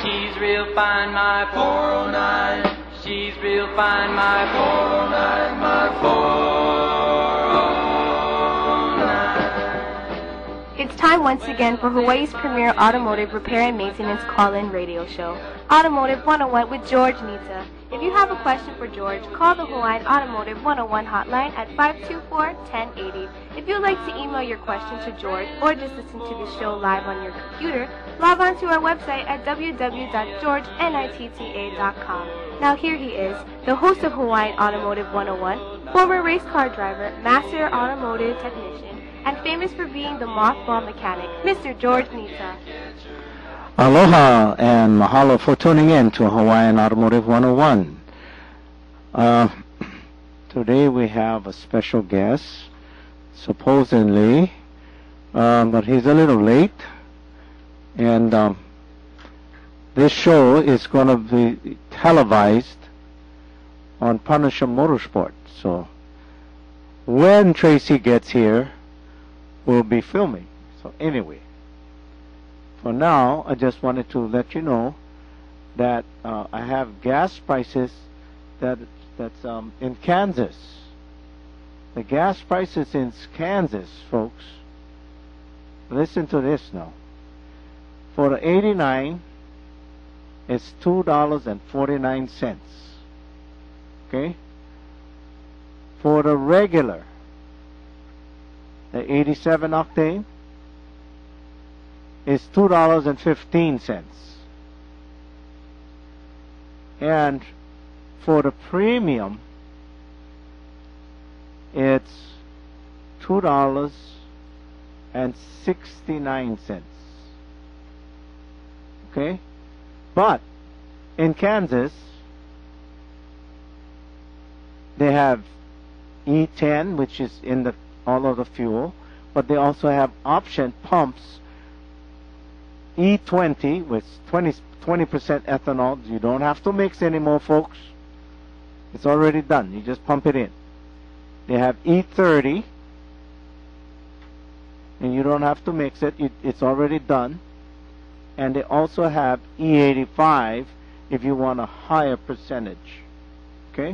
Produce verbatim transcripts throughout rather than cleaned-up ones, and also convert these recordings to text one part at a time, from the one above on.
She's real fine, my four oh nine. She's real fine, my four oh nine, my four oh nine. It's time once again for Hawaii's premier automotive repair and maintenance call-in radio show, Automotive one oh one with George Nita. If you have a question for George, call the Hawaiian Automotive one oh one hotline at five two four, one oh eight oh. If you'd like to email your question to George or just listen to the show live on your computer, log on to our website at w w w dot george nitta dot com. Now here he is, the host of Hawaiian Automotive one oh one, former race car driver, master automotive technician, and famous for being the mothball mechanic, Mister George Nita. Aloha and mahalo for tuning in to Hawaiian Automotive one oh one. Uh, today we have a special guest, supposedly, um, but he's a little late. And um, this show is going to be televised on Punisher Motorsport. So when Tracy gets here, we'll be filming. So anyway. For now, I just wanted to let you know that uh, I have gas prices that that's um, in Kansas. The gas prices in Kansas, folks. Listen to this now. For the eighty-nine, it's two dollars and forty-nine cents. Okay. For the regular, the eighty-seven octane, is two dollars and fifteen cents. And for the premium, it's two dollars and sixty-nine cents. Okay? But in Kansas, they have E ten, which is in the all of the fuel, but they also have option pumps E twenty with twenty percent ethanol. You don't have to mix anymore, folks. It's already done. You just pump it in. They have E thirty, and you don't have to mix it. it. It's already done. And they also have E eighty-five if you want a higher percentage. Okay?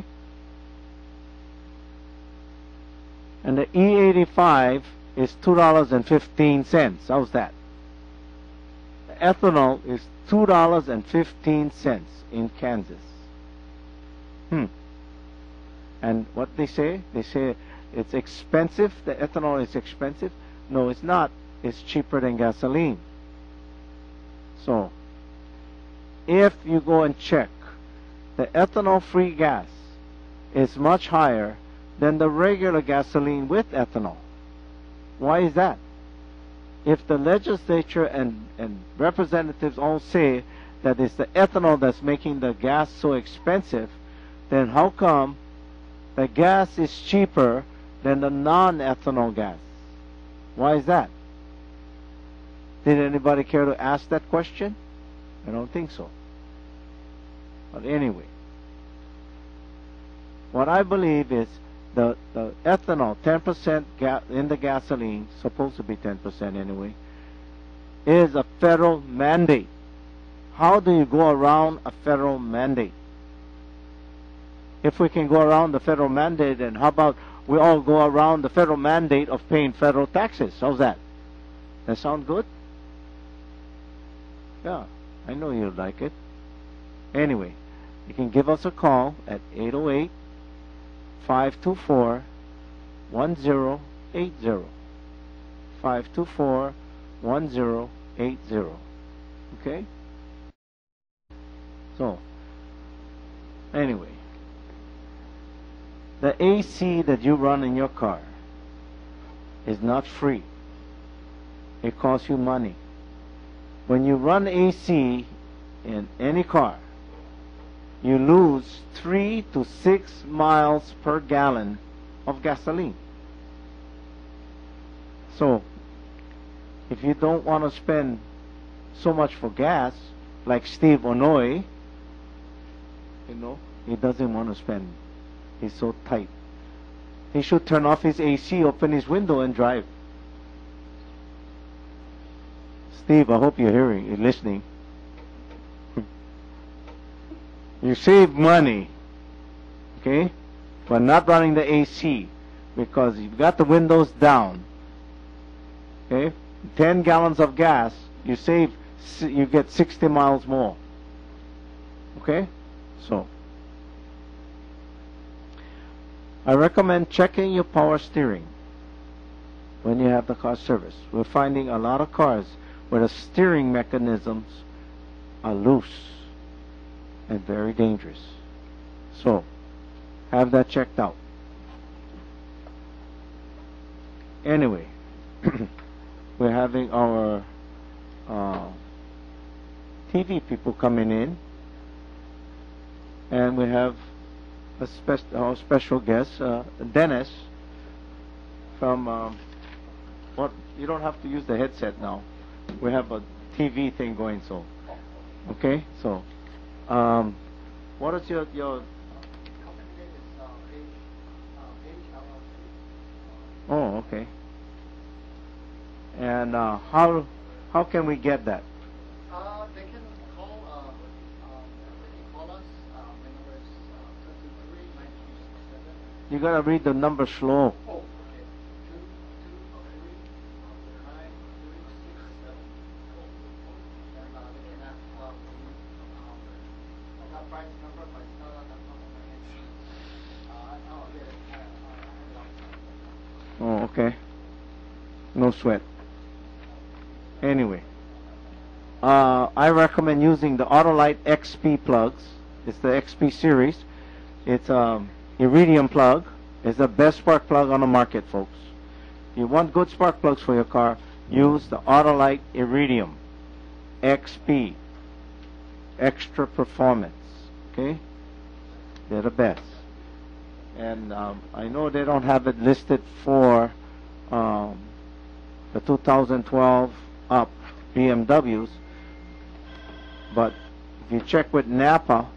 And the E eighty-five is two dollars and fifteen cents. How's that? Ethanol is two dollars and fifteen cents in Kansas. Hmm. And what they say? They say it's expensive. The ethanol is expensive. No, it's not. It's cheaper than gasoline. So, if you go and check, the ethanol-free gas is much higher than the regular gasoline with ethanol. Why is that? If the legislature and, and representatives all say that it's the ethanol that's making the gas so expensive, then how come the gas is cheaper than the non-ethanol gas? Why is that? Did anybody care to ask that question? I don't think so. But anyway, what I believe is The, the ethanol, ten percent ga in the gasoline, supposed to be ten percent anyway, is a federal mandate. How do you go around a federal mandate? If we can go around the federal mandate, then how about we all go around the federal mandate of paying federal taxes? How's that? That sound good? Yeah, I know you'd like it. Anyway, you can give us a call at eight oh eight, five two four, one oh eight oh. five two four, one oh eight oh. Okay? So, anyway, the A C that you run in your car is not free. It costs you money. When you run A C in any car, you lose three to six miles per gallon of gasoline. So, if you don't want to spend so much for gas, like Steve Onoi, you know, he doesn't want to spend. He's so tight. He should turn off his A C, open his window, and drive. Steve, I hope you're hearing, you're listening. You save money, okay, but not running the A C because you've got the windows down. Okay, ten gallons of gas, you save, you get sixty miles more. Okay, so I recommend checking your power steering when you have the car serviced. We're finding a lot of cars where the steering mechanisms are loose and very dangerous. So, have that checked out. Anyway, we're having our uh, T V people coming in, and we have a spe- our special guest, uh, Dennis, from, um, what, you don't have to use the headset now. We have a T V thing going, so, okay, so, um, what is your, your, oh, okay, and, uh, how, how can we get that? Uh, they can call, uh, um, they can call us, uh, my number is, uh, two two three, nine two six seven. You gotta read the number slow. Oh, okay. two two three, nine three six seven. And, uh, they can ask, uh, for me, um, I got price number, but it's not on the top of my head. Uh, I'll get it, I, I have it outside. Oh, okay. No sweat. Anyway, uh, I recommend using the Autolite X P plugs. It's the X P series. It's um, iridium plug. It's the best spark plug on the market, folks. If you want good spark plugs for your car, use the Autolite Iridium X P. Extra performance. Okay? They're the best. And um, I know they don't have it listed for um, the two thousand twelve up B M Ws, but if you check with Napa,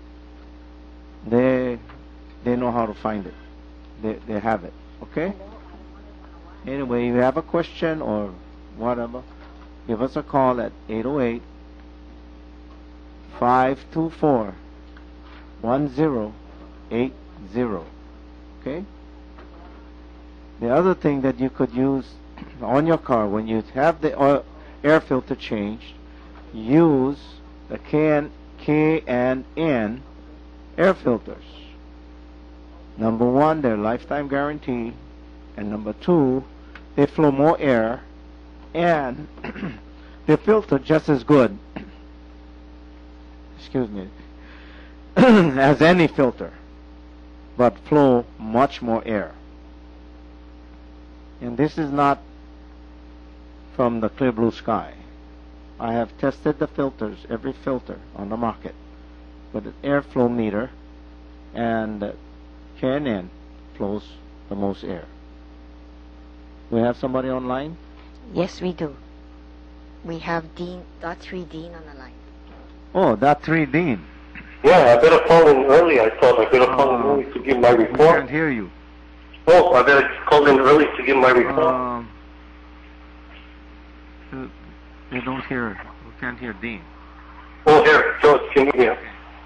they they know how to find it. They they have it. Okay. Anyway, if you have a question or whatever, give us a call at eight oh eight, five two four, one zero eight zero. Okay. The other thing that you could use on your car when you have the oil, air filter changed, use the K and K and N air filters. Number one, they're lifetime guarantee, and number two, they flow more air, and they filter just as good, excuse me, as any filter, but flow much more air. And this is not from the clear blue sky. I have tested the filters, every filter on the market, with an airflow meter, and K and N flows the most air. We have somebody online? Yes, we do. We have Dean, dot three Dean on the line. Oh, that three Dean. Yeah, I better call in early. I thought I better call in Uh, early to give my We report. can't hear you. Oh, I better call in early to give my report. Um, they don't hear, we can't hear Dean. Oh, here, George, can you hear?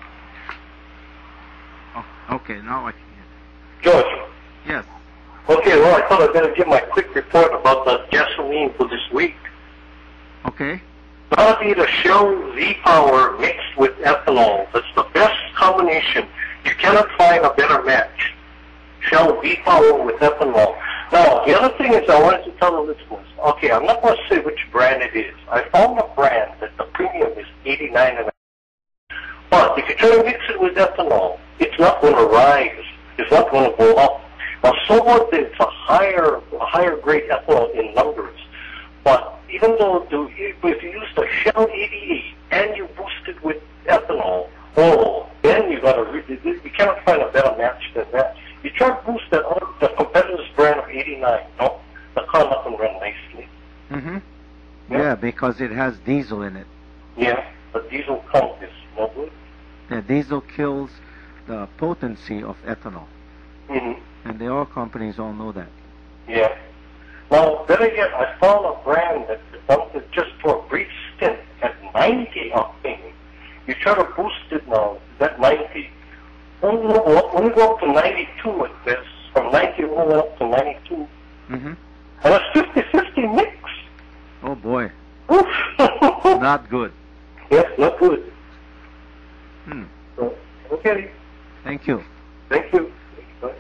Oh, okay, now I can hear. George. Yes. Okay, well, I thought I'd better give my quick report about the gasoline for this week. Okay. That'll be the Shell V-Power mixed with ethanol. That's the best combination. You cannot find a better match. Shell V-Power with ethanol. Now, the other thing is I wanted to tell the listeners, okay, I'm not going to say which brand it is. I found a brand that the premium is eighty-nine and a half. But if you try to mix it with ethanol, it's not going to rise. It's not going to go up. Now, so what it's a higher, a higher grade ethanol in numbers. But even though the, if you use the Shell eighty-eight and you boost it with ethanol, oh, then you got to really, you cannot find a better match than that. You try to boost that other, the competitor's brand of eighty-nine, no, the car not going to run nicely. Mm-hmm. Yeah. Yeah, because it has diesel in it. Yeah, the diesel count is no good. The diesel kills the potency of ethanol. Mm-hmm. And the oil companies all know that. Yeah. Now, better yet, I found a brand that developed it just for a brief stint at ninety octane. You try to boost it No, is that ninety? When you go, when you go up to ninety-two, it says from ninety all the way up to ninety-two. Mm-hmm. And it's fifty fifty mix. Oh boy, Oof. not good. Yes, not good. Hmm. So, okay. Thank you. Thank you. Bye.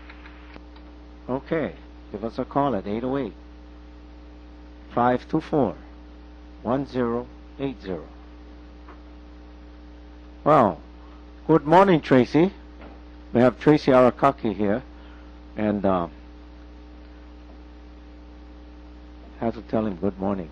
Okay, give us a call at eight oh eight, five two four, one zero eight zero. Well, good morning, Tracy. We have Tracy Arakaki here, and uh, have to tell him good morning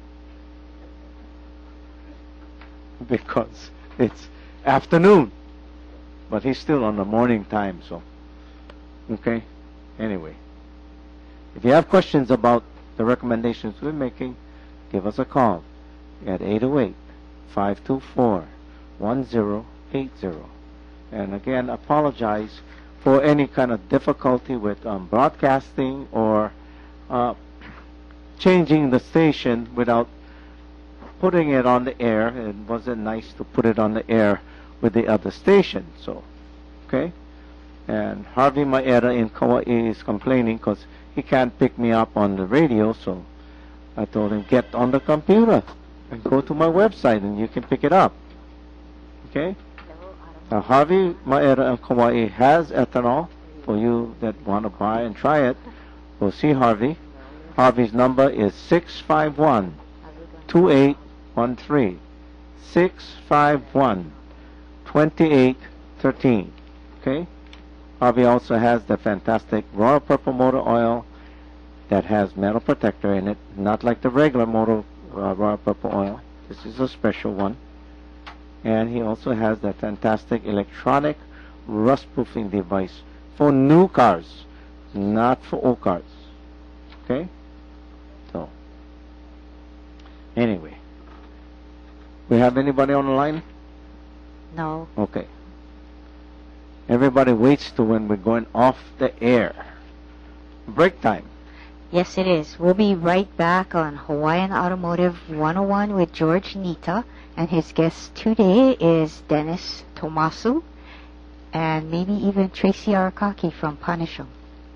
because it's afternoon, but he's still on the morning time, so okay. Anyway, if you have questions about the recommendations we're making, give us a call at eight oh eight, five two four, one zero eight zero. And again, apologize for any kind of difficulty with um, broadcasting or uh, changing the station without putting it on the air. It wasn't nice to put it on the air with the other station. So, okay. And Harvey Maeda in Kauai is complaining because he can't pick me up on the radio. So I told him, get on the computer and go to my website and you can pick it up. Okay. Uh, Harvey Maeda in Kauai has ethanol for you that want to buy and try it. Go see Harvey. Harvey's number is six five one, two eight one three. six five one, two eight one three. Okay? Harvey also has the fantastic Royal Purple Motor Oil that has metal protector in it, not like the regular motor uh, Royal Purple Oil. This is a special one. And he also has the fantastic electronic rust-proofing device for new cars, not for old cars. Okay? So, anyway. We have anybody on the line? No. Okay. Everybody waits to when we're going off the air. Break time. Yes, it is. We'll be right back on Hawaiian Automotive one oh one with George Nita, and his guest today is Dennis Tomasu, and maybe even Tracy Arakaki from Panisham.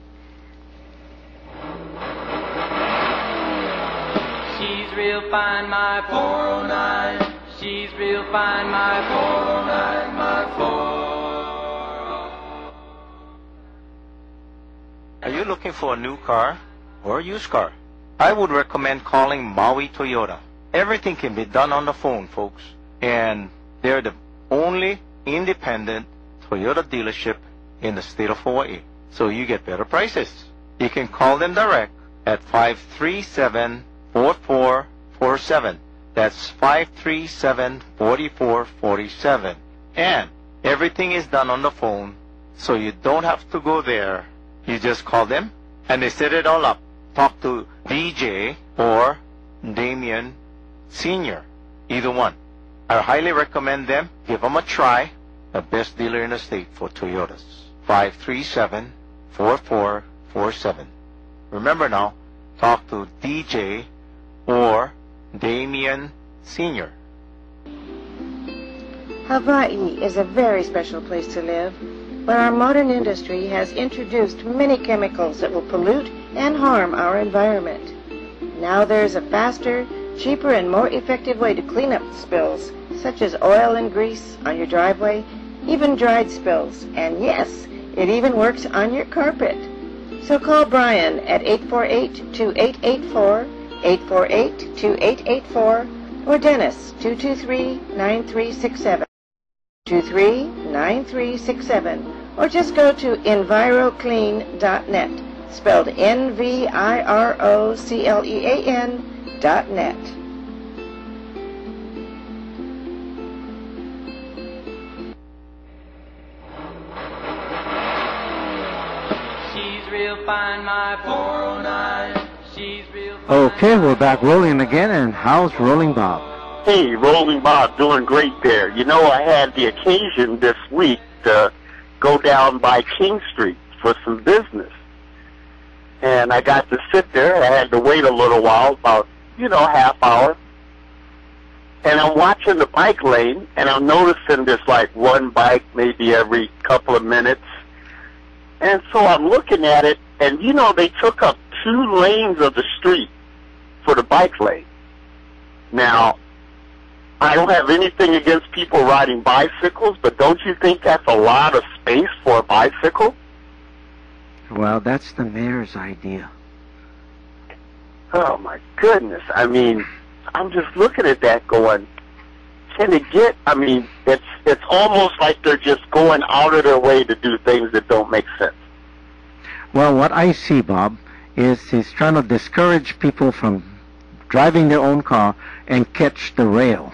She's real fine, my four oh nine. She's real fine, my four oh nine, my four. Are you looking for a new car or a used car? I would recommend calling Maui Toyota. Everything can be done on the phone, folks. And they're the only independent Toyota dealership in the state of Hawaii. So you get better prices. You can call them direct at five three seven, four four four seven. That's five three seven, four four four seven. And everything is done on the phone, so you don't have to go there. You just call them, and they set it all up. Talk to D J or Damien Senior, either one. I highly recommend them. Give them a try. The best dealer in the state for Toyotas. five three seven, four four four seven. Remember now, talk to D J or Damien Senior. Hawaii is a very special place to live, but our modern industry has introduced many chemicals that will pollute and harm our environment. Now there's a faster, cheaper, and more effective way to clean up spills, such as oil and grease on your driveway, even dried spills, and yes, it even works on your carpet. So call Brian at eight four eight, two eight eight four, eight four eight, two eight eight four, or Dennis, two two three, nine three six seven, two three nine three six seven, or just go to enviroclean dot net, spelled N V I R O C L E A N dot net. She's real fine, my four oh nine. She's real fine. Okay, we're back rolling again, and how's Rolling Bob? Hey, Rolling Bob, doing great there. You know, I had the occasion this week to go down by King Street for some business. And I got to sit there. I had to wait a little while, about, you know, half hour. and I'm watching the bike lane, and I'm noticing there's like one bike maybe every couple of minutes. And so I'm looking at it, and you know, they took up two lanes of the street for the bike lane. Now, I don't have anything against people riding bicycles, but don't you think that's a lot of space for a bicycle? Well, that's the mayor's idea. Oh my goodness. I mean, I'm just looking at that going, can it get, I mean, it's it's almost like they're just going out of their way to do things that don't make sense. Well, what I see, Bob, is he's trying to discourage people from driving their own car and catch the rail.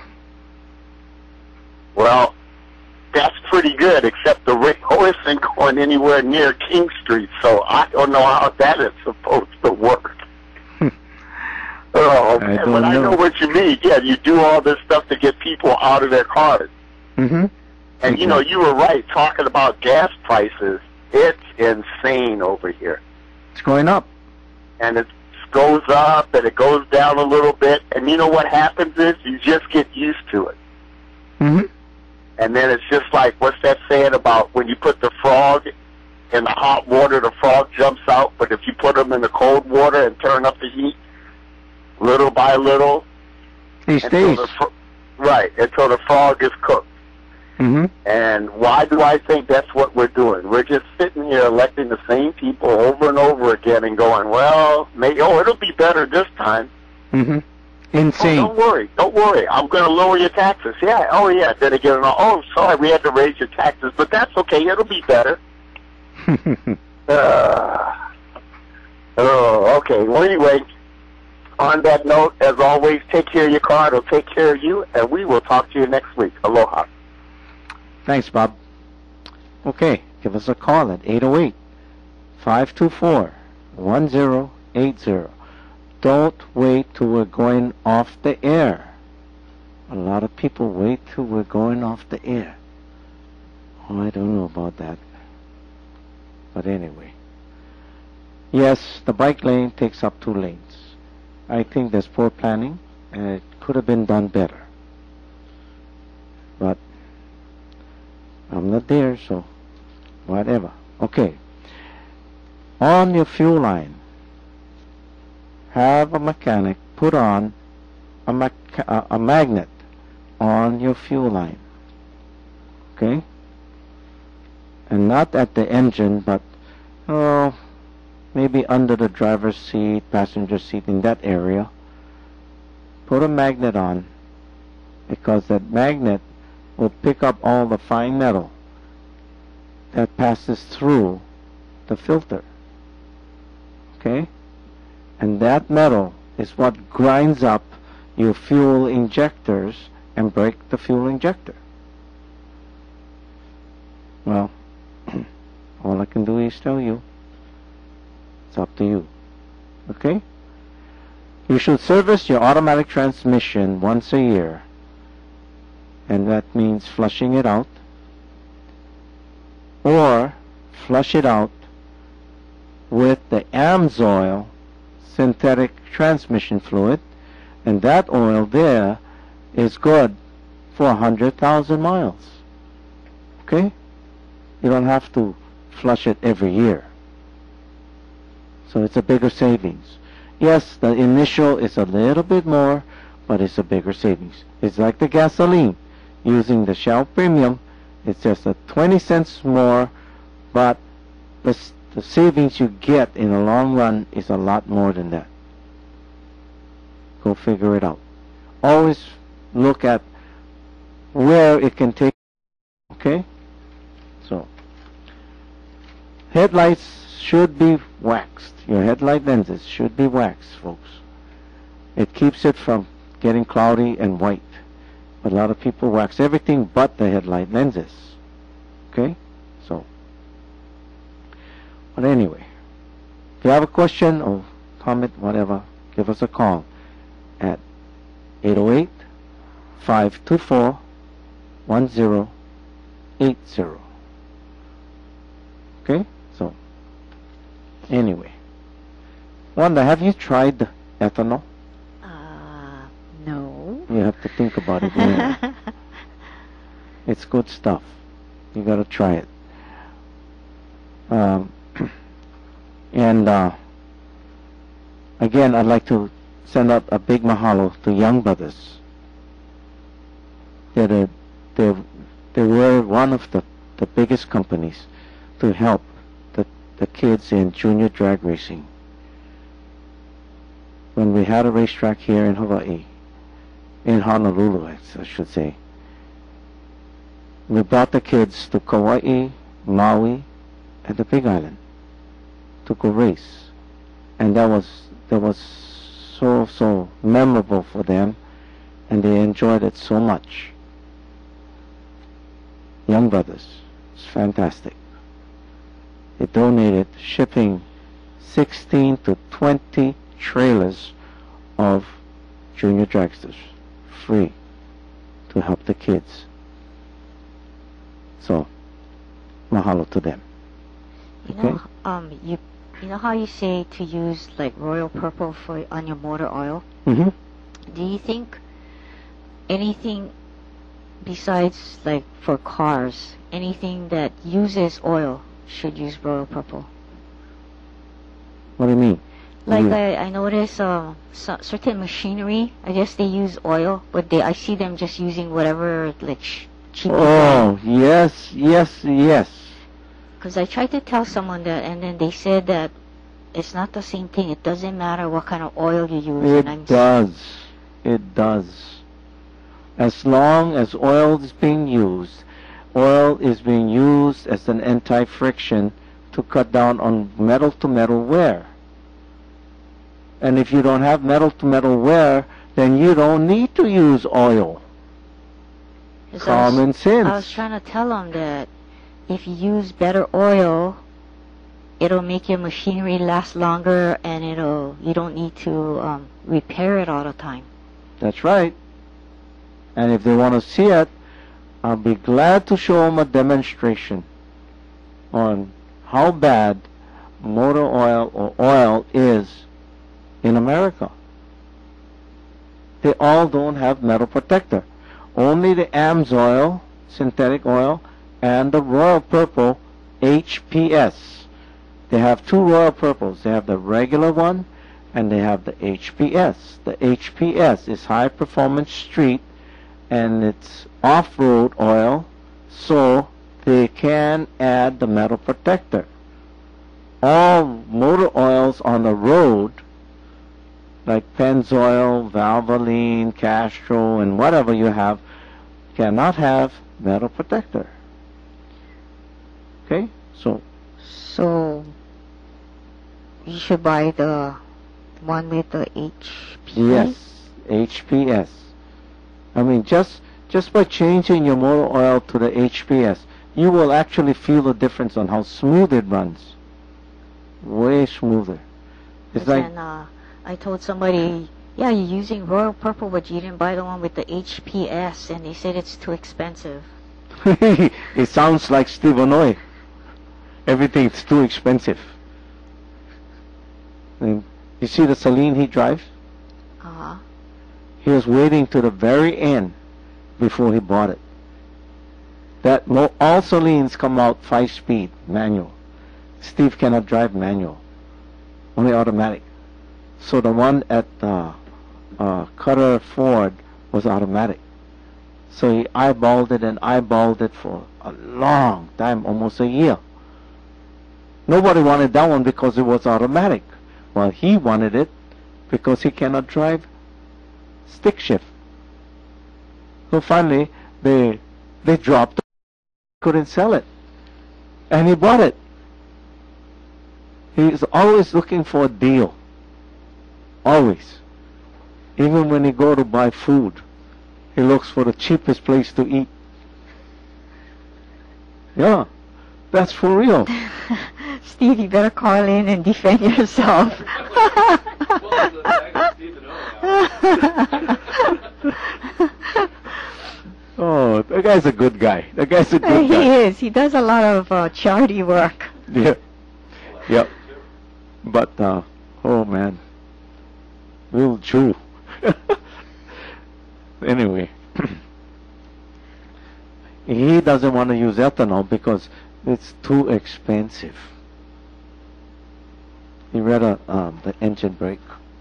Well, that's pretty good, except the rail isn't going anywhere near King Street, so I don't know how that is supposed to work. Oh, I man, don't but I know. know what you mean. Yeah, you do all this stuff to get people out of their cars. Mm-hmm. And, you know, you were right, talking about gas prices. It's insane over here. It's going up. And it goes up, and it goes down a little bit. And you know what happens is you just get used to it. Mm-hmm. And then it's just like, what's that saying about when you put the frog in the hot water, the frog jumps out, but if you put them in the cold water and turn up the heat, little by little, He stays. the fr- right, until the frog is cooked. Mm-hmm. And why do I think that's what we're doing? We're just sitting here electing the same people over and over again and going, well, maybe, oh, it'll be better this time. Mm-hmm. Oh, Insane. don't worry, don't worry. I'm going to lower your taxes. Yeah, oh, yeah. Then again, oh, sorry, we had to raise your taxes, but that's okay. It'll be better. uh, oh, okay. Well, anyway, on that note, as always, take care of your car. It'll take care of you, and we will talk to you next week. Aloha. Thanks, Bob. Okay, give us a call at eight oh eight, five two four, one oh eight oh. Don't wait till we're going off the air. A lot of people wait till we're going off the air. Oh, I don't know about that. But anyway. Yes, the bike lane takes up two lanes. I think there's poor planning, and it could have been done better. But I'm not there, so whatever. Okay. On your fuel line, have a mechanic put on a, mac- uh, a magnet on your fuel line. Okay? And not at the engine, but oh, maybe under the driver's seat, passenger seat, in that area. Put a magnet on, because that magnet will pick up all the fine metal that passes through the filter. Okay? And that metal is what grinds up your fuel injectors and break the fuel injector. Well, all I can do is tell you. It's up to you. Okay? You should service your automatic transmission once a year, and that means flushing it out, or flush it out with the AMSOIL synthetic transmission fluid, and that oil there is good for one hundred thousand miles. Okay? You don't have to flush it every year. So it's a bigger savings. Yes, the initial is a little bit more, but it's a bigger savings. It's like the gasoline. Using the Shell Premium, it's just a twenty cents more, but the, the savings you get in the long run is a lot more than that. Go figure it out. Always look at where it can take. Okay? So, headlights should be waxed. Your headlight lenses should be waxed, folks. It keeps it from getting cloudy and white. But a lot of people wax everything but the headlight lenses. Okay? So, but anyway, if you have a question or comment, whatever, give us a call at eight oh eight, five two four, one oh eight oh. Okay? So, anyway. Wanda, have you tried ethanol? Uh, no. You have to think about it. Yeah. It's good stuff. You got to try it. Um, and uh, again, I'd like to send out a big mahalo to Young Brothers. They're the, they're, they were one of the, the biggest companies to help the, the kids in junior drag racing. When we had a racetrack here in Hawaii, in Honolulu, I should say, we brought the kids to Kauai, Maui, and the Big Island to go race. And that was, that was so, so memorable for them, and they enjoyed it so much. Young Brothers, it's fantastic. They donated shipping sixteen to twenty trailers of junior dragsters, free, to help the kids. So, mahalo to them. You Okay? know, um, you you know how you say to use like royal purple for on your motor oil? Mm-hmm. Do you think anything besides like for cars, anything that uses oil should use royal purple? What do you mean? Like You- I, I notice uh, so, certain machinery, I guess they use oil, but they I see them just using whatever like sh- cheap. Oh, yes, yes, yes. Because I tried to tell someone that, and then they said that it's not the same thing. It doesn't matter what kind of oil you use. and I'm It does. It does. As long as oil is being used, oil is being used as an anti-friction to cut down on metal-to-metal wear. And if you don't have metal-to-metal wear, then you don't need to use oil. 'Cause I was- Common sense. I was trying to tell them that if you use better oil, it'll make your machinery last longer, and it'll you don't need to um, repair it all the time. That's right. And if they want to see it, I'll be glad to show them a demonstration on how bad motor oil or oil is in America. They all don't have metal protector. Only the AMSOIL, synthetic oil, and the Royal Purple H P S. They have two Royal Purples. They have the regular one and they have the H P S. The H P S is high performance street and it's off-road oil, so they can add the metal protector. All motor oils on the road, like Pennzoil, Valvoline, Castro, and whatever you have, cannot have metal protector. Okay? So, So you should buy the one with the H P. yes, H P S. I mean, just just by changing your motor oil to the H P S, you will actually feel the difference on how smooth it runs. Way smoother. It's But like, then uh, I told somebody, yeah, you're using Royal Purple, but you didn't buy the one with the H P S, and they said it's too expensive. it sounds like Steve Onoy. Everything's too expensive. And you see the Celine he drives? Uh-huh. He was waiting to the very end before he bought it. That mo- all Celines come out five-speed manual. Steve cannot drive manual, only automatic. So the one at uh, uh, Cutter Ford was automatic. So he eyeballed it and eyeballed it for a long time, almost a year. Nobody wanted that one because it was automatic. Well, he wanted it because he cannot drive stick shift. So finally, they they dropped it, couldn't sell it, and he bought it. He's always looking for a deal. Always. Even when he go to buy food, he looks for the cheapest place to eat. Yeah, that's for real. Steve, you better call in and defend yourself. Oh, that guy's a good guy. That guy's a good He guy. is. He does a lot of uh, charity work. Yeah. Yep. But, uh, oh man. Real Jew. Anyway, he doesn't want to use ethanol because it's too expensive. He read a, um, the engine brake.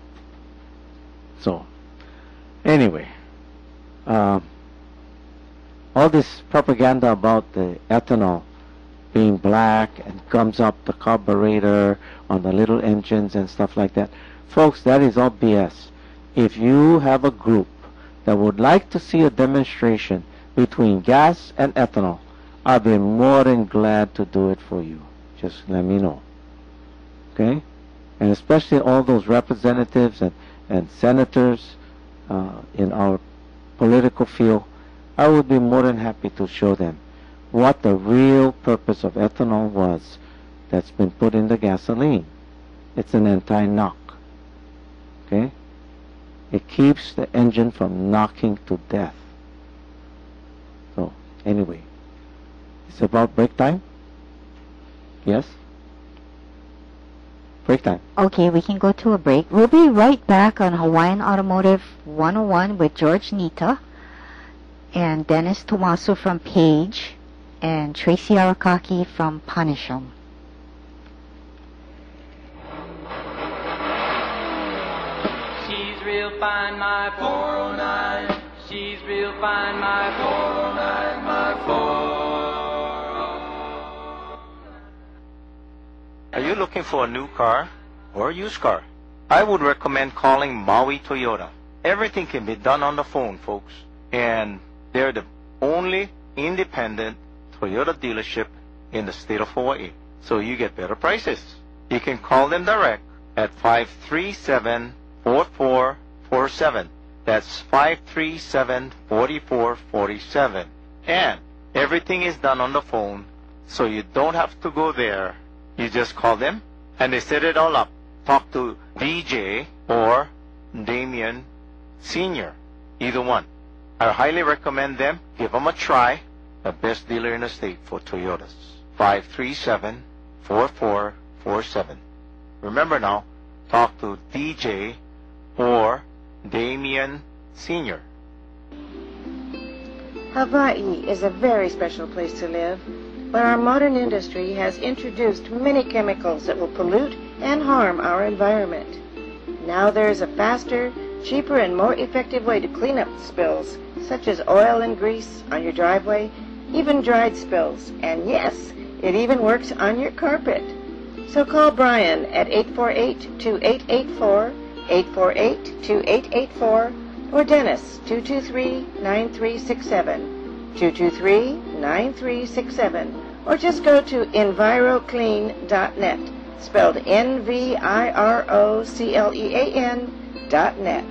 So, anyway, um, all this propaganda about the ethanol being black and gums up the carburetor on the little engines and stuff like that. Folks, that is all B S. If you have a group that would like to see a demonstration between gas and ethanol, I'll be more than glad to do it for you. Just let me know. Okay? And especially all those representatives and, and senators uh, in our political field, I would be more than happy to show them what the real purpose of ethanol was that's been put in the gasoline. It's an anti-knock. Okay? It keeps the engine from knocking to death. So, anyway, it's about break time? Yes? Break time. Okay, we can go to a break. We'll be right back on Hawaiian Automotive one oh one with George Nita and Dennis Tomaso from Page and Tracy Arakaki from Panisham. She's real fine, my four oh nine. She's real fine, my four oh nine, my four oh nine. Are you looking for a new car or a used car? I would recommend calling Maui Toyota. Everything can be done on the phone, folks. And they're the only independent Toyota dealership in the state of Hawaii. So you get better prices. You can call them direct at five three seven, four four four seven. That's five three seven, four four four seven. And everything is done on the phone, so you don't have to go there. You just call them, and they set it all up. Talk to D J or Damien Senior, either one. I highly recommend them. Give them a try. The best dealer in the state for Toyotas. five three seven, four four four seven. Remember now, talk to D J or Damien Senior Hawaii is a very special place to live, but our modern industry has introduced many chemicals that will pollute and harm our environment. Now there is a faster, cheaper, and more effective way to clean up spills, such as oil and grease on your driveway, even dried spills, and yes, it even works on your carpet. So call Brian at eight four eight, two eight eight four, eight four eight, two eight eight four, or Dennis, two two three, nine three six seven, two two three, nine three six seven, or just go to enviroclean dot net, spelled N V I R O C L E A N dot net.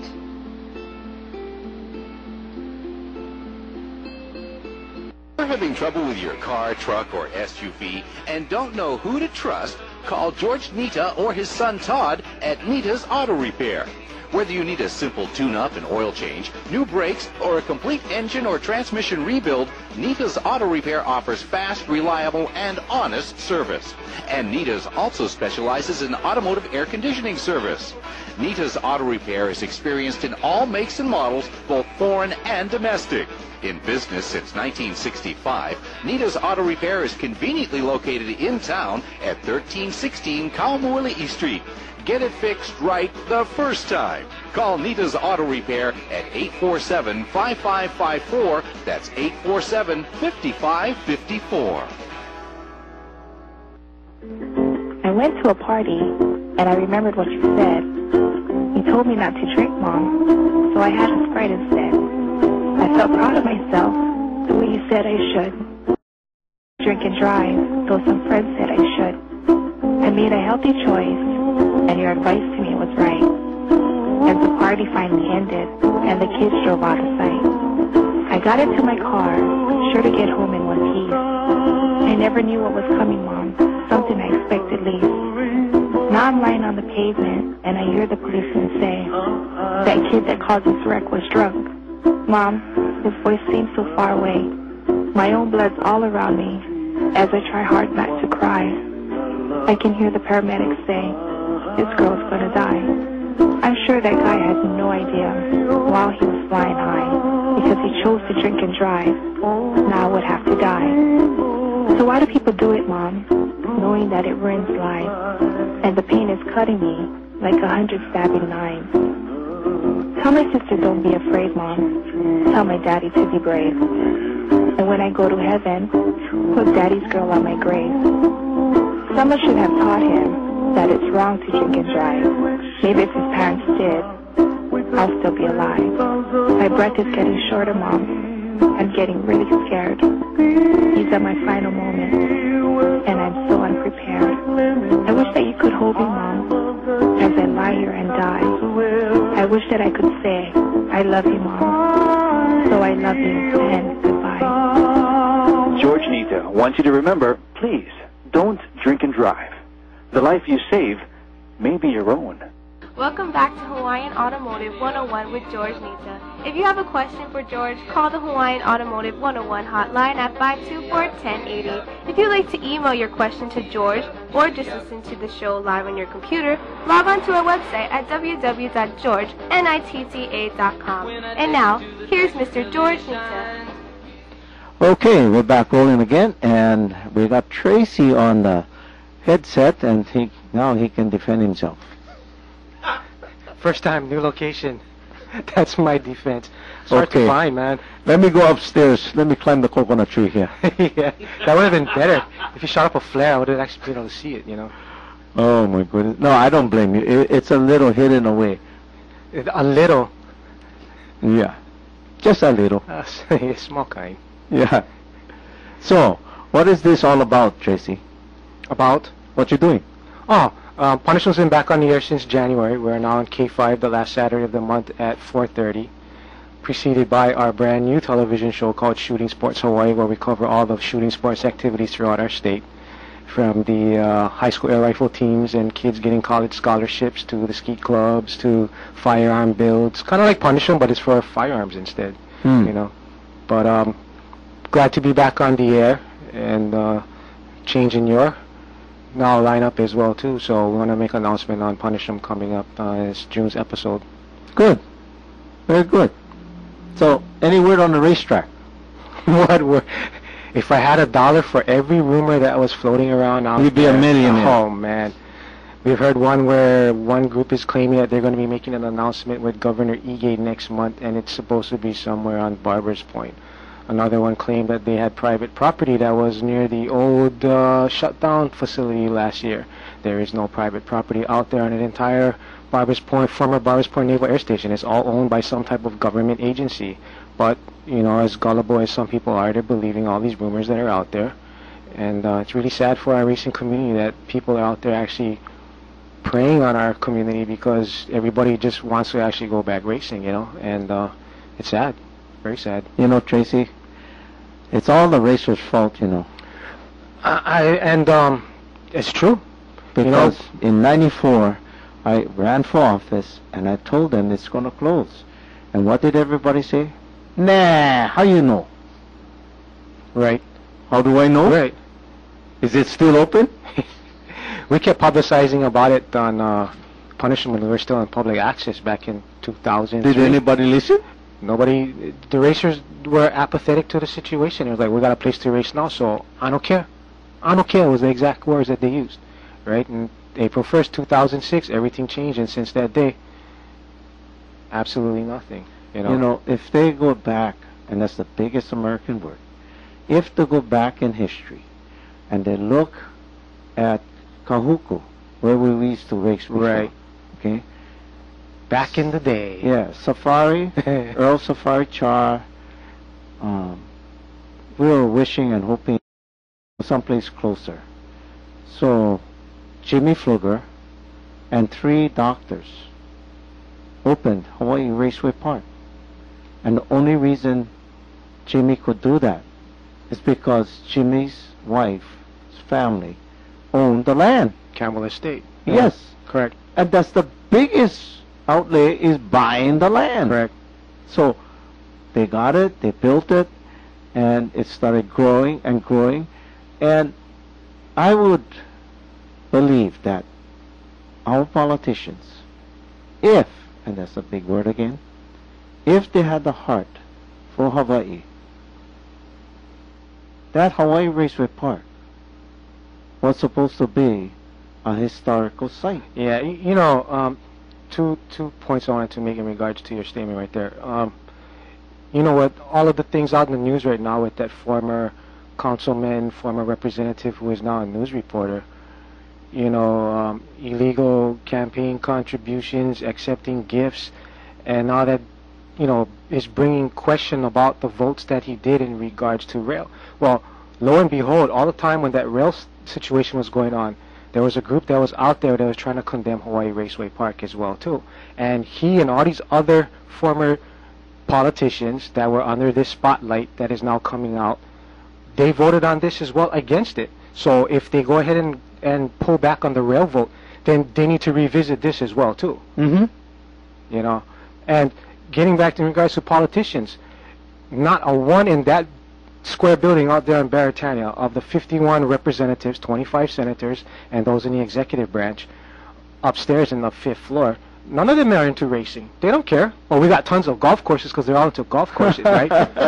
If you're having trouble with your car, truck, or S U V and don't know who to trust, call George Nita or his son Todd at Nita's Auto Repair. Whether you need a simple tune-up and oil change, new brakes, or a complete engine or transmission rebuild, Nita's Auto Repair offers fast, reliable, and honest service. And Nita's also specializes in automotive air conditioning service. Nita's Auto Repair is experienced in all makes and models, both foreign and domestic. In business since nineteen sixty-five, Nita's Auto Repair is conveniently located in town at thirteen sixteen Kaumoili'i Street. Get it fixed right the first time. Call Nita's Auto Repair at eight four seven, five five five four. That's eight four seven, five five five four. I went to a party, and I remembered what you said. You told me not to drink, Mom, so I had a Sprite instead. I felt proud of myself, the way you said I should. Drink and drive, though some friends said I should. I made a healthy choice, and your advice to me was right. As the party finally ended, and the kids drove out of sight, I got into my car, sure to get home in one piece. I never knew what was coming, Mom, something I expected least. Now I'm lying on the pavement, and I hear the policeman say, that kid that caused this wreck was drunk. Mom, his voice seems so far away. My own blood's all around me as I try hard not to cry. I can hear the paramedics say, this girl's gonna die. I'm sure that guy has no idea while he was flying high. because he chose to drink and drive, now would have to die. So why do people do it, Mom, knowing that it ruins lives, and the pain is cutting me like a hundred stabbing knives? Tell my sister don't be afraid, Mom. Tell my daddy to be brave. And when I go to heaven, put Daddy's girl on my grave. Someone should have taught him that it's wrong to drink and drive. Maybe if his parents did, I'll still be alive. My breath is getting shorter, Mom. I'm getting really scared. These are my final moments, and I'm so unprepared. I wish that you could hold me, Mom, as I lie here and die. I wish that I could say, I love you, Mom. So I love you, and goodbye. George Nita wants you to remember, please, don't drink and drive. The life you save may be your own. Welcome back to Hawaiian Automotive one oh one with George Nita. If you have a question for George, call the Hawaiian Automotive one oh one hotline at five two four, one oh eight oh. If you'd like to email your question to George or just listen to the show live on your computer, log on to our website at w w w dot george nita dot com. And now, here's Mister George Nita. Okay, we're back rolling again, and we got Tracy on the headset, and he now he can defend himself. First time, new location. That's my defense. It's hard to find, man. Let me go upstairs. Let me climb the coconut tree here. Yeah, that would have been better. If you shot up a flare, I would have actually been able to see it, you know. Oh, my goodness. No, I don't blame you. It, it's a little hidden away. It, a little? Yeah. Just a little. Uh, a small kind. Yeah. So, what is this all about, Tracy? About? What you doing? Oh, um, Punishment's been back on the air since January. We're now on K five the last Saturday of the month at four thirty, preceded by our brand new television show called Shooting Sports Hawaii, where we cover all the shooting sports activities throughout our state, from the uh, high school air rifle teams and kids getting college scholarships to the skeet clubs to firearm builds. Kind of like Punishment, but it's for firearms instead, Hmm. you know. But um, glad to be back on the air and uh, changing your now lineup as well too. So we want to make an announcement on Punishment coming up uh, as June's episode. Good. Very good. So, any word on the racetrack? What word? If I had a dollar for every rumor that was floating around out You'd be a there, millionaire. Oh man. We've heard one where one group is claiming that they're going to be making an announcement with Governor Ige next month, and it's supposed to be somewhere on Barbers Point. Another one claimed that they had private property that was near the old uh, shutdown facility last year. There is no private property out there on an entire Barbers Point, former Barbers Point Naval Air Station. It's all owned by some type of government agency. But, you know, as gullible as some people are, they're believing all these rumors that are out there. And uh, it's really sad for our racing community that people are out there actually preying on our community because everybody just wants to actually go back racing, you know. And uh, it's sad. Very sad. You know, Tracy, it's all the racers' fault, you know. I, I and um, it's true. Because you know, in ninety-four, I ran for office, and I told them it's going to close. And what did everybody say? Nah, how you know? Right. How do I know? Right. Is it still open? We kept publicizing about it on uh, Punishment when we were still in public access back in two thousand. Did anybody listen? Nobody. The racers were apathetic to the situation. It was like, we got a place to race now, so I don't care. I don't care was the exact words that they used. Right? And April first, two thousand six, everything changed, and since that day, absolutely nothing. You know? You know, if they go back, and that's the biggest American word, if they go back in history, and they look at Kahuku, where we used to race before, Right. okay? Back in the day. Yeah, Safari, Earl Safari Char, um, we were wishing and hoping someplace closer. So, Jimmy Fluger and three doctors opened Hawaii Raceway Park. And the only reason Jimmy could do that is because Jimmy's wife's family owned the land. Campbell Estate. Yes. Correct. And that's the biggest outlay, is buying the land. Correct. So they got it, they built it, and it started growing and growing. And I would believe that our politicians, if, and that's a big word again, if they had the heart for Hawaii. That Hawaii Raceway Park was supposed to be a historical site. Yeah, y- you know, um, two two points I wanted to make in regards to your statement right there. Um, you know what? All of the things out in the news right now with that former councilman, former representative who is now a news reporter, you know, um, illegal campaign contributions, accepting gifts, and all that, you know, is bringing question about the votes that he did in regards to rail. Well, lo and behold, all the time when that rail s- situation was going on, there was a group that was out there that was trying to condemn Hawaii Raceway Park as well, too. And he and all these other former politicians that were under this spotlight that is now coming out, they voted on this as well against it. So if they go ahead and, and pull back on the rail vote, then they need to revisit this as well, too. Mm-hmm. You know? And getting back in regards to politicians, not a one in that square building out there in Baratania of the fifty-one representatives, twenty-five senators, and those in the executive branch upstairs in the fifth floor, none of them are into racing. They don't care. Well, we got tons of golf courses because they're all into golf courses, right?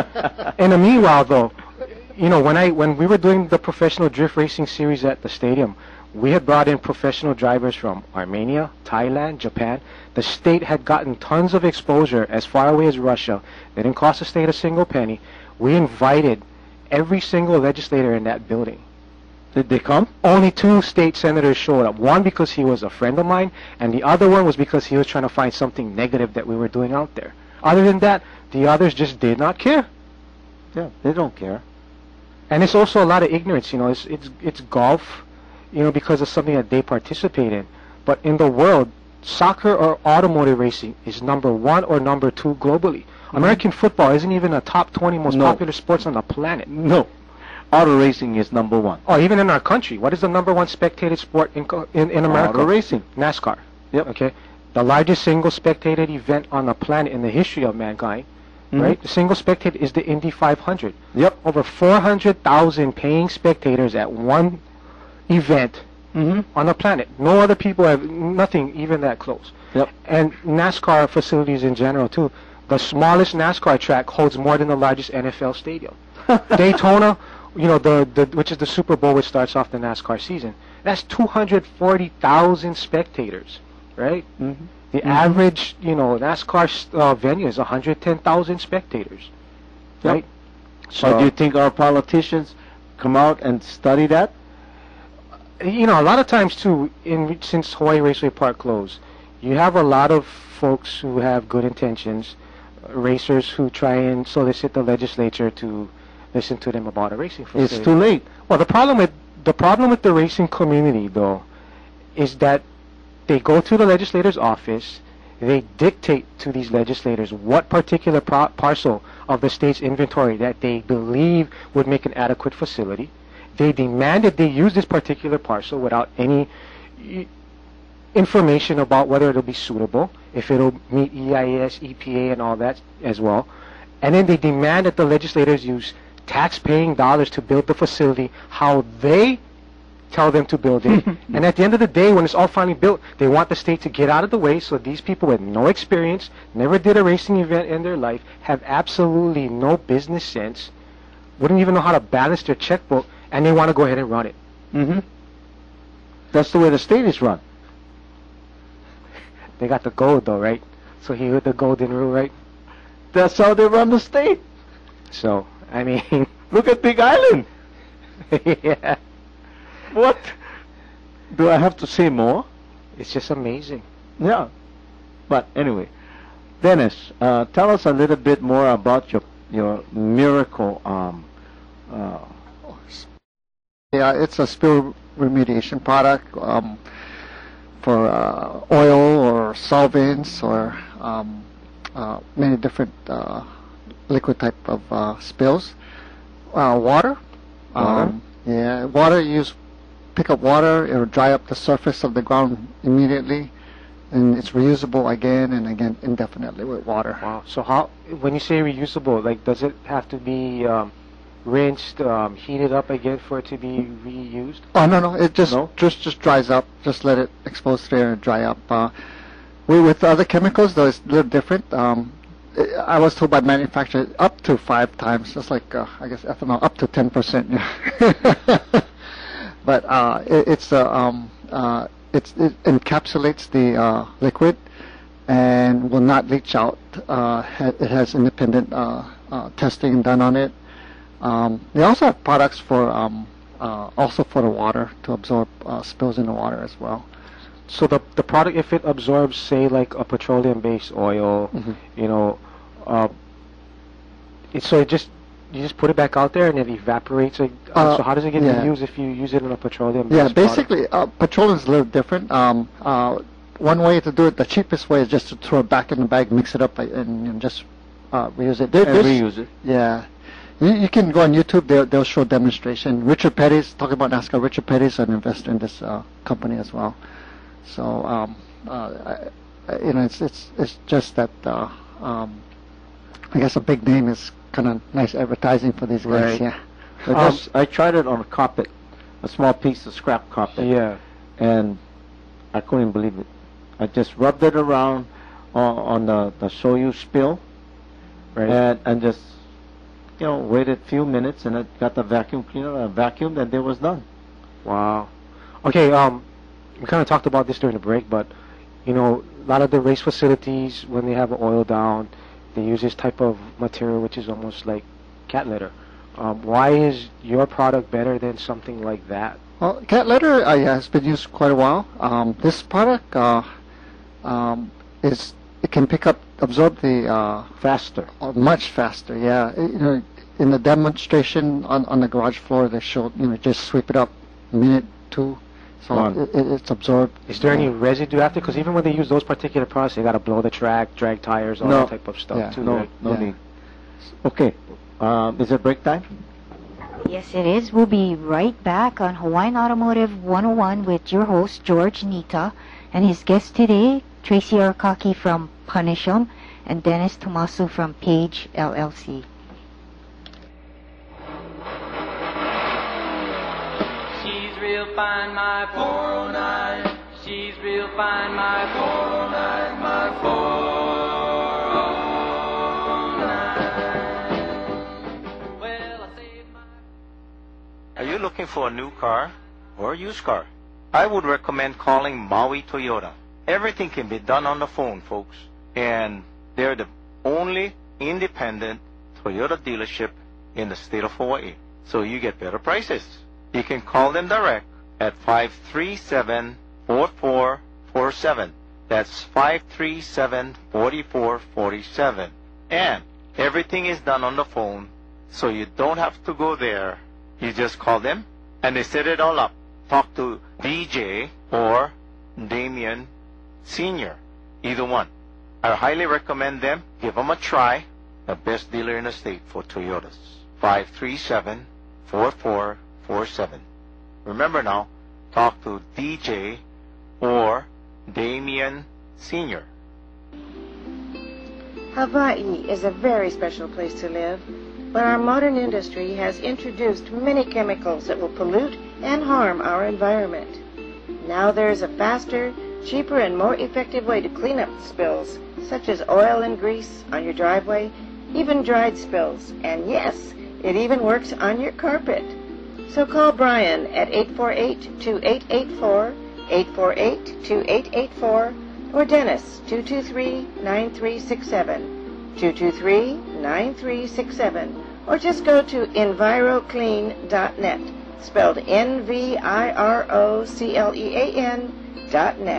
In the meanwhile, though, you know, when I when we were doing the professional drift racing series at the stadium, we had brought in professional drivers from Armenia, Thailand, Japan. The state had gotten tons of exposure as far away as Russia. They didn't cost the state a single penny. We invited every single legislator in that building. Did they come? Only two state senators showed up. One because he was a friend of mine, and the other one was because he was trying to find something negative that we were doing out there. Other than that, the others just did not care. Yeah, they don't care. And it's also a lot of ignorance, you know. It's it's it's golf, you know, because of something that they participate in. But in the world, soccer or automotive racing is number one or number two globally. Mm-hmm. American football isn't even a top twenty most No. popular sports on the planet. No. Auto racing is number one. Oh, even in our country, what is the number one spectated sport in co- in, in America? Auto racing. NASCAR. Yep. Okay. The largest single spectated event on the planet in the history of mankind, Mhm. right? The single spectated is the Indy five hundred. Yep. Over four hundred thousand paying spectators at one event Mm-hmm. on the planet. No other people have nothing even that close. Yep. And NASCAR facilities in general too. The smallest NASCAR track holds more than the largest N F L stadium. Daytona, you know, the, the which is the Super Bowl which starts off the NASCAR season. That's two hundred forty thousand spectators, right? Mm-hmm. The Mhm. average, you know, NASCAR uh, venue is one hundred ten thousand spectators, Yep. right? So do you think our politicians come out and study that? You know, a lot of times too, in since Hawaii Raceway Park closed, you have a lot of folks who have good intentions, uh, racers who try and solicit the legislature to listen to them about a racing facility. It's too late. Well, the problem with the problem with the racing community, though, is that they go to the legislator's office, they dictate to these legislators what particular pro- parcel of the state's inventory that they believe would make an adequate facility. They demand that they use this particular parcel without any y- information about whether it'll be suitable, if it'll meet E I S, E P A, and all that as well. And then they demand that the legislators use tax-paying dollars to build the facility how they tell them to build it. And at the end of the day, when it's all finally built, they want the state to get out of the way so these people with no experience, never did a racing event in their life, have absolutely no business sense, wouldn't even know how to balance their checkbook, and they want to go ahead and run it. Mm-hmm. That's the way the state is run. They got the gold, though, right? So he heard the golden rule, right? That's how they run the state. So, I mean... Look at Big Island. Yeah. What? Do I have to say more? It's just amazing. Yeah. But anyway, Dennis, uh, tell us a little bit more about your your miracle. Um, uh, Yeah, it's a spill remediation product um, for uh, oil or solvents or um, uh, many different uh, liquid type of uh, spills. Uh, water. Water. Um, yeah, water. You use pick up water. It'll dry up the surface of the ground immediately, and it's reusable again and again indefinitely with water. Wow. So how, when you say reusable, like, does it have to be um, rinsed, um, heated up again for it to be reused? Oh no, no, it just No? just just dries up. Just let it expose to air and dry up. Uh, we with other chemicals, though, it's a little different. Um, I was told by manufacturers up to five times, just like uh, I guess ethanol, up to ten percent. But uh, it, it's uh, um, uh, it's, it encapsulates the uh, liquid and will not leach out. Uh, ha it has independent uh, uh, testing done on it. Um, they also have products for um, uh, also for the water to absorb uh, spills in the water as well. So the the product, if it absorbs, say, like a petroleum-based oil, Mhm. you know, uh, it, so it just you just put it back out there and it evaporates. Like, uh, Uh, so how does it get yeah. used if you use it in a petroleum? Yeah, basically, uh, petroleum is a little different. Um, uh, one way to do it, the cheapest way, is just to throw it back in the bag, mix it up, and, and just uh, reuse it. There- And there's- reuse it. Yeah. You, you can go on YouTube, they'll, they'll show demonstration. Richard Petty's, talking about NASCAR, Richard Petty's an investor in this uh, company as well. So, um, uh, I, I- you know, it's, it's, it's just that, uh, um, I guess a big name is kind of nice advertising for these guys, Right. yeah. I, Um, just, I tried it on a carpet, a small piece of scrap carpet. Yeah. And I couldn't believe it. I just rubbed it around on, on the, the shoyu spill, Right. and, and just, you know, waited a few minutes, and I got the vacuum cleaner, and vacuumed, and there was none. Wow. Okay, um, we kind of talked about this during the break, but, you know, a lot of the race facilities, when they have oil down, they use this type of material, which is almost like cat litter. Um, why is your product better than something like that? Well, cat litter uh, yeah, has been used quite a while. Um, this product uh, um, is it can pick up, absorb the uh, Faster. uh, much faster. Yeah, It- you know, in the demonstration on, on the garage floor, they showed you know just sweep it up, minute two, so Gone. it, it, it's absorbed. Is there any residue after? Because even when they use those particular products, they got to blow the track, drag tires, all No. that type of stuff Yeah. too. No, right? no Yeah. need. Okay. Um, is it break time? Yes, it is. We'll be right back on Hawaiian Automotive one oh one with your host, George Nita, and his guest today, Tracy Arakaki from Punish 'em and Dennis Tomasu from Page L L C. She's real fine, my four oh nine. She's real fine, my four oh nine, my four oh nine. Well, I saved my... Are you looking for a new car or a used car? I would recommend calling Maui Toyota. Everything can be done on the phone, folks. And they're the only independent Toyota dealership in the state of Hawaii. So you get better prices. You can call them direct at five three seven, four four four seven. That's five three seven, four four four seven. And everything is done on the phone, so you don't have to go there. You just call them, and they set it all up. Talk to D J or Damien Senior, either one. I highly recommend them. Give them a try. The best dealer in the state for Toyotas. five three seven, four four four seven. Remember now, talk to D J or Damien Senior. Hawaii is a very special place to live, but our modern industry has introduced many chemicals that will pollute and harm our environment. Now there's a faster, cheaper, and more effective way to clean up spills, such as oil and grease on your driveway, even dried spills, and yes, it even works on your carpet. So call Brian at eight four eight, two eight eight four, eight four eight, two eight eight four, or Dennis, two two three, nine three six seven, two two three, nine three six seven, or just go to enviroclean dot net, spelled N V I R O C L E A N dot net.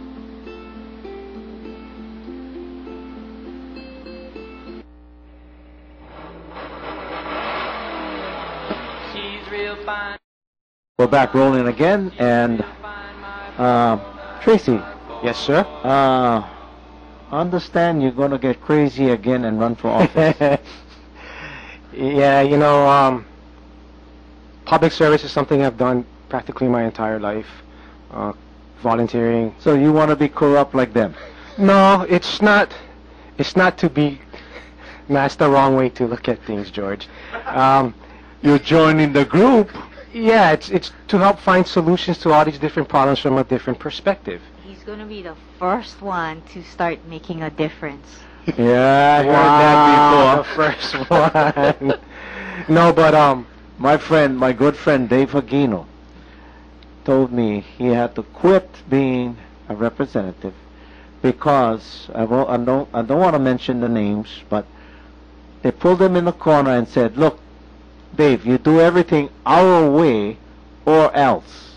She's real fine. We're back rolling again, and uh, Tracy. Yes, sir. Uh, understand you're going to get crazy again and run for office. Yeah, you know, um, public service is something I've done practically my entire life. Uh, volunteering. So you want to be corrupt like them? No, it's not. It's not to be. No, that's the wrong way to look at things, George. Um, You're joining the group. yeah, it's it's to help find solutions to all these different problems from a different perspective. He's going to be the first one to start making a difference. Yeah, I heard Wow, that before. the first one. No, but um, my friend, my good friend Dave Aguino, told me he had to quit being a representative because I, won't, I don't I don't want to mention the names, but they pulled him in the corner and said, "Look, Dave, you do everything our way or else."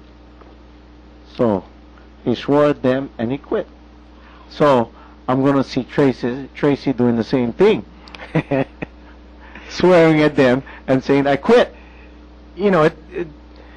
So he swore at them and he quit. So I'm going to see Tracy, Tracy doing the same thing. Swearing at them and saying, "I quit." You know, it, it,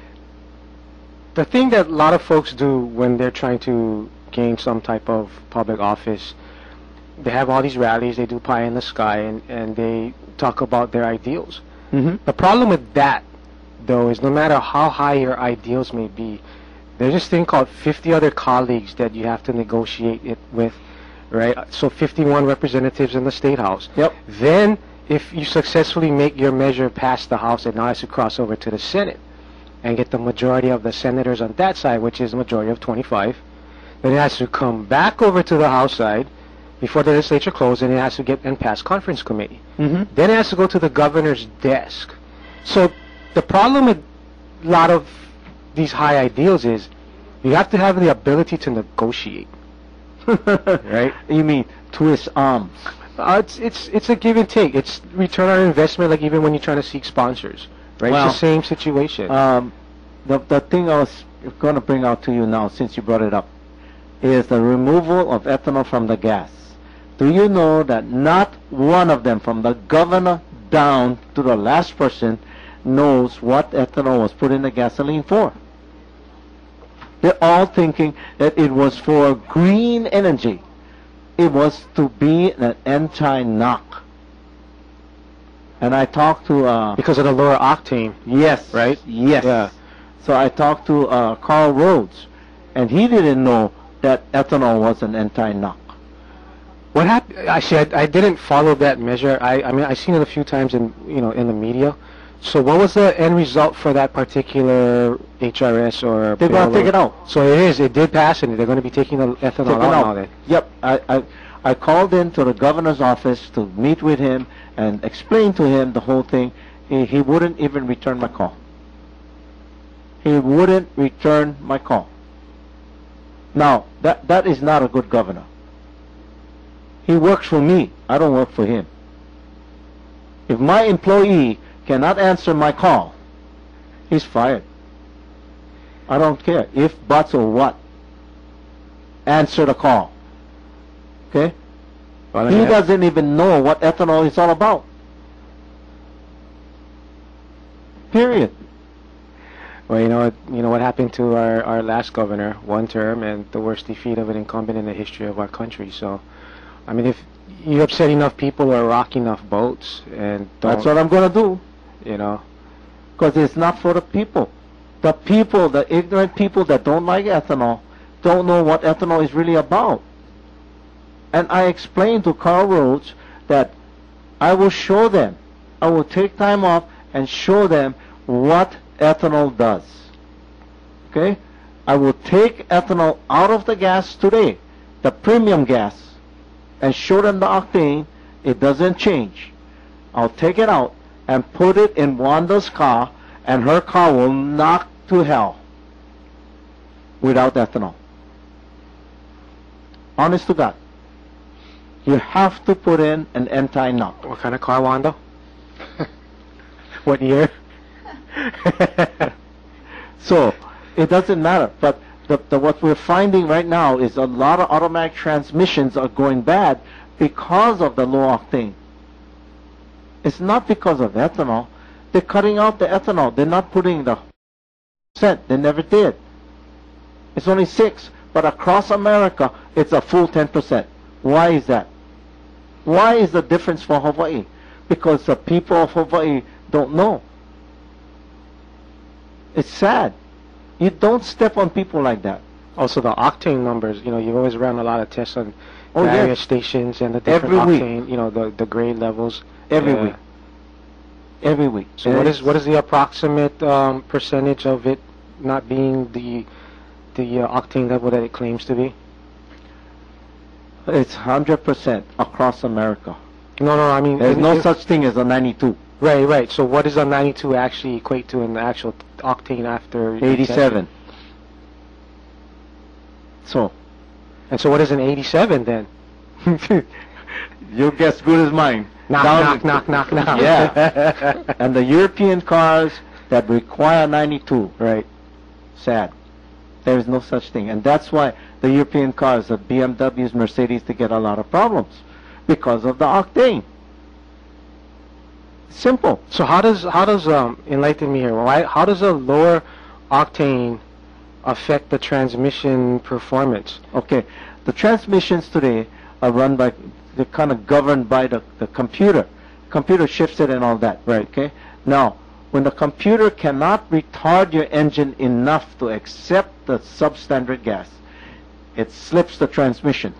the thing that a lot of folks do when they're trying to gain some type of public office, they have all these rallies, they do pie in the sky, and, and they talk about their ideals. Mm-hmm. The problem with that, though, is no matter how high your ideals may be, there's this thing called fifty other colleagues that you have to negotiate it with, right? So fifty-one representatives in the State House. Yep. Then, if you successfully make your measure past the House, it now has to cross over to the Senate and get the majority of the senators on that side, which is a majority of twenty-five. Then it has to come back over to the House side before the legislature closes, and it has to get and pass conference committee. Mm-hmm. Then it has to go to the governor's desk. So the problem with a lot of these high ideals is you have to have the ability to negotiate. Right? You mean twist arms? Uh, it's it's it's a give and take. It's return on investment, like even when you're trying to seek sponsors, right? Well, it's the same situation. Um, the the thing I was going to bring out to you now, since you brought it up, is the removal of ethanol from the gas. Do you know that not one of them, from the governor down to the last person, knows what ethanol was put in the gasoline for? They're all thinking that it was for green energy. It was to be an anti-knock. And I talked to... Uh, because of the lower octane. Yes. Right? Yes. Yeah. So I talked to uh, Carl Rhodes, and he didn't know that ethanol was an anti-knock. What happened? Actually, I, I didn't follow that measure. I, I mean, I've seen it a few times in, you know, in the media. So what was the end result for that particular H R S or... They're going to take it out. So it is. It did pass, and they're going to be taking the ethanol Take it out out. now then. Yep. I, I, I called in to the governor's office to meet with him and explain to him the whole thing. He, he wouldn't even return my call. He wouldn't return my call. Now, that, that is not a good governor. He works for me. I don't work for him. If my employee cannot answer my call, he's fired. I don't care if, buts, or what. Answer the call. Okay? Well, he yeah. doesn't even know what ethanol is all about. Period. Well, you know, what- you know what happened to our, our last governor, one term, and the worst defeat of an incumbent in the history of our country. So, I mean, if you upset enough people or rock enough boats, and don't, That's what I'm going to do. you know, Because it's not for the people. The people, the ignorant people that don't like ethanol, don't know what ethanol is really about. And I explained to Carl Rhodes that I will show them, I will take time off and show them what ethanol does. Okay? I will take ethanol out of the gas today, the premium gas, and show them the octane. It doesn't change. I'll take it out and put it in Wanda's car, and her car will knock to hell without ethanol. Honest to God. You have to put in an anti-knock. what kind of car, Wanda? What year? So, it doesn't matter. But the, the, what we're finding right now is a lot of automatic transmissions are going bad because of the low octane. It's not because of ethanol. They're cutting out the ethanol. They're not putting the percent. They never did. It's only six. But across America, it's a full ten percent. Why is that? Why is the difference for Hawaii? Because the people of Hawaii don't know. It's sad. You don't step on people like that. Also, the octane numbers. You know, you've always run a lot of tests on Oh, various yes. stations and the different Every week. octane. You know, the the grade levels. Every Yeah. week. Every week. So And what it's- is what is the approximate um, percentage of it not being the the uh, octane level that it claims to be? It's one hundred percent across America. No, no, I mean... There's in- no if- such thing as a ninety-two. Right, right. So what does a ninety-two actually equate to in the actual octane after... eighty-seven. So... And so what is an eighty-seven then? Your guess good as mine. Knock, Down- knock, knock, knock, knock. Yeah. And the European cars that require ninety-two, right? Sad. There is no such thing. And that's why the European cars, the B M Ws, Mercedes, they get a lot of problems. Because of the octane. Simple. So how does, how does, um, enlighten me here, why, how does a lower octane affect the transmission performance? Okay. The transmissions today are run by, they're kind of governed by the, the computer. Computer shifts it and all that. Right. Okay. Now, when the computer cannot retard your engine enough to accept the substandard gas, it slips the transmission.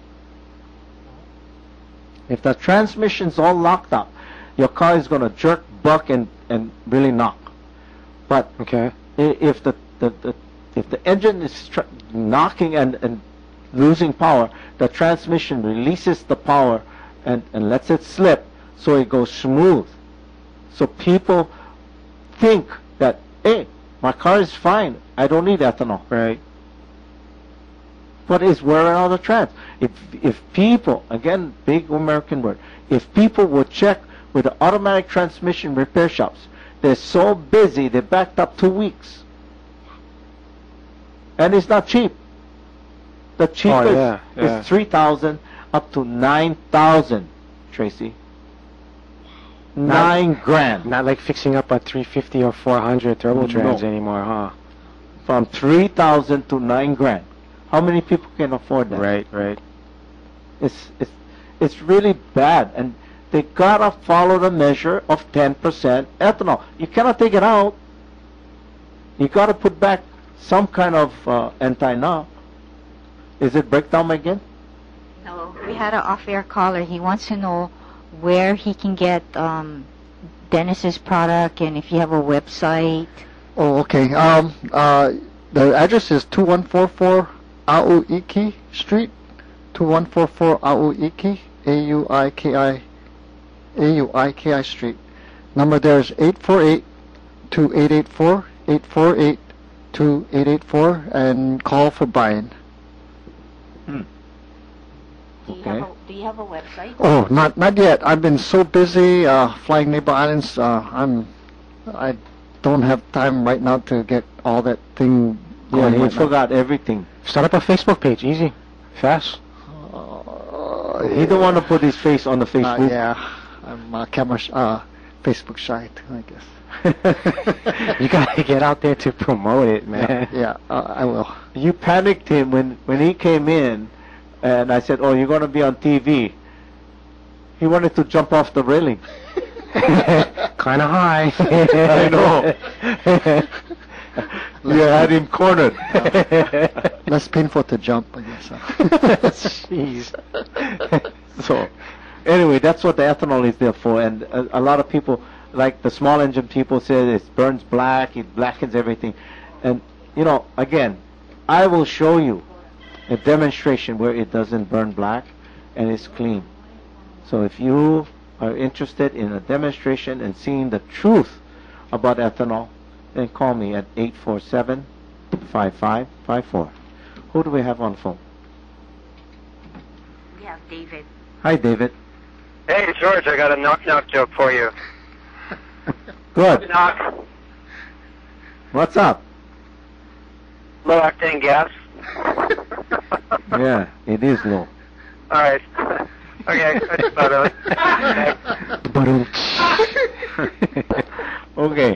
If the transmission's all locked up, your car is going to jerk, buck, and, and really knock. But okay. i- if the, the, the if the engine is tr- knocking and, and losing power, the transmission releases the power and, and lets it slip so it goes smooth. So people think that, hey, my car is fine, I don't need ethanol. Right. But it's wearing out the trans. If if people, again, big American word, if people would check with the automatic transmission repair shops, they're so busy, they backed up two weeks. And it's not cheap. The cheapest Oh, yeah, yeah. is three thousand up to nine thousand, Tracy. Nine grand. Not like fixing up a three fifty or four hundred turbo trans No. anymore, huh? From three thousand to nine grand. How many people can afford that? Right, right. It's it's it's really bad, and they gotta follow the measure of ten percent ethanol. You cannot take it out. You gotta put back some kind of uh, anti-knock. Is it breakdown again? No, we had an off-air caller. He wants to know where he can get um, Dennis's product and if you have a website. Oh, okay. Um, uh, the address is two one four four Auiki Street, two one four four Auiki, A U I K I, A U I K I Street. Number there is eight four eight, two eight eight four, eight four eight, two eight eight four, and call for Brian. Hmm. Do you, Okay. have a, do you have a website? Oh, not not yet. I've been so busy uh, flying neighbor islands. Uh, I'm, I don't have time right now to get all that thing Yeah, going. he right now. forgot everything. Start up a Facebook page, easy, fast. Uh, He don't want to put his face on the Uh, Facebook. yeah, I'm uh, camera sh- uh, Facebook shy too, I guess. You gotta get out there to promote it, man. Yeah, uh, I will. You panicked him when, when he came in, and I said, oh, you're going to be on T V. He wanted to jump off the railing. Kinda high. I know. You had him cornered. Less painful to jump, I guess. uh. Jeez. So, anyway, that's what the ethanol is there for. And a, a lot of people, like the small engine people, say it burns black, it blackens everything. And, you know, again, I will show you a demonstration where it doesn't burn black and it's clean. So if you are interested in a demonstration and seeing the truth about ethanol, then call me at eight four seven, five five five four. Who do we have on phone? We have David. Hi, David. Hey, George, I got a knock-knock joke for you. Good. Knock. What's up? Low octane gas. Yeah, it is low. All right. Okay, that's about it. Okay.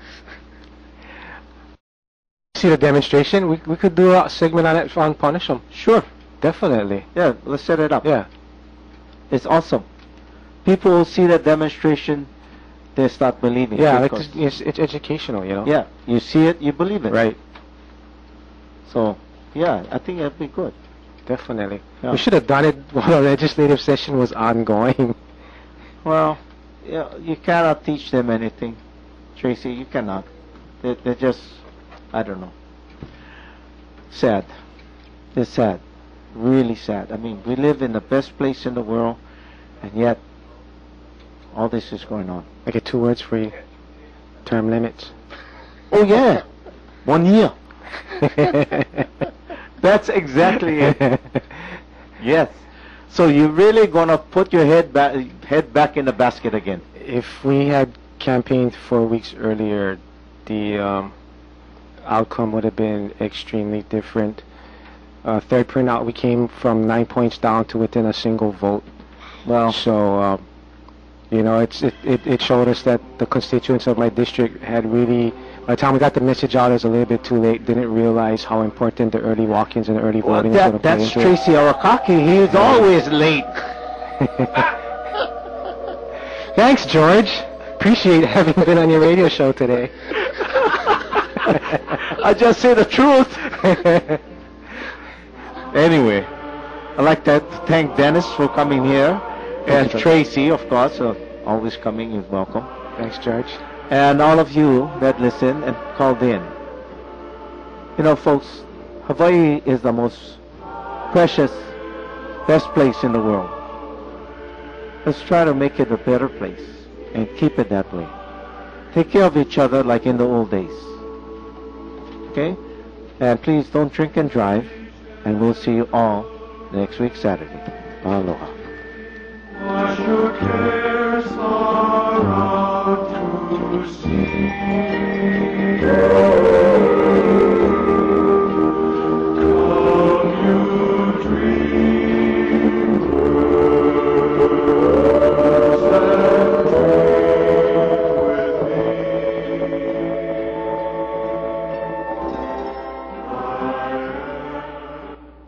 See the demonstration? We we could do a segment on it on Punish 'em. Sure. Definitely. Yeah, let's set it up. Yeah. It's awesome. People will see that demonstration, they start believing. Yeah, like because- it's, it's, it's educational, you know. Yeah, you see it, you believe it. Right. So, yeah, I think it'd be good. Definitely. Yeah. We should have done it while the legislative session was ongoing. Well, yeah, you cannot teach them anything, Tracy. You cannot. They, they're just, I don't know. Sad. It's sad. really sad. I mean, we live in the best place in the world, and yet all this is going on. I get two words for you. Term limits. Oh yeah, one year. That's exactly it. Yes. So you're really gonna put your head back, head back in the basket again. If we had campaigned four weeks earlier, the um, outcome would have been extremely different. Uh, third printout, we came from nine points down to within a single vote. Well, so uh, you know, it's it, it it showed us that the constituents of my district had really, by the time we got the message out, it was a little bit too late. Didn't realize how important the early walk-ins and the early well, voting that, was going to play that's into it. Tracy Arakaki. He is always late. Thanks, George. Appreciate having been on your radio show today. I just say the truth. Anyway, I'd like to thank Dennis for coming here, and you, Tracy, of course, uh, always coming is welcome. Thanks, George. And all of you that listened and called in. You know, folks, Hawaii is the most precious, best place in the world. Let's try to make it a better place and keep it that way. Take care of each other like in the old days. Okay? And please don't drink and drive. And we'll see you all next week, Saturday. Aloha. Wash your cares are out to sea.